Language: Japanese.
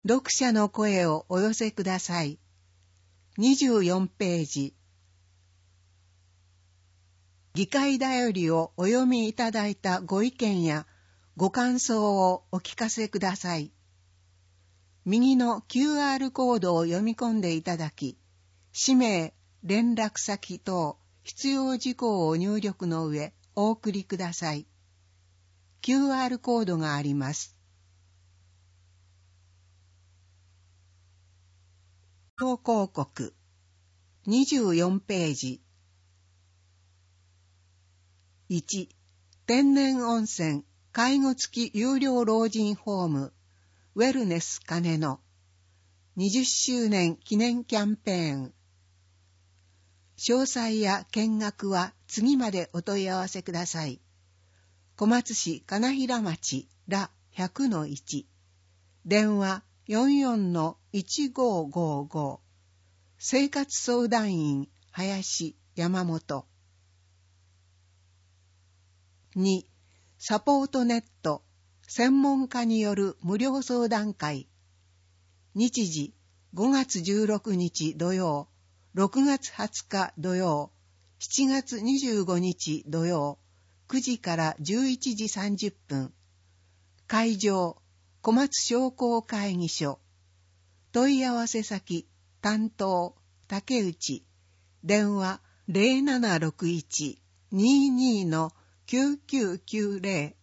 読者の声をお寄せください。24ページ。議会だよりをお読みいただいたご意見やご感想をお聞かせください。右の QR コードを読み込んでいただき、氏名、連絡先等必要事項を入力の上お送りください。QR コードがあります。広告24ページ。1. 天然温泉介護付き有料老人ホームウェルネス金野20周年記念キャンペーン。詳細や見学は次までお問い合わせください。小松市金平町ら 100-1 電話 44-1555 生活相談員林山本。2. サポートネット専門家による無料相談会。日時5月16日土曜、6月20日土曜、7月25日土曜、9時から11時30分。会場小松商工会議所。問い合わせ先担当竹内。電話 0761-22-9990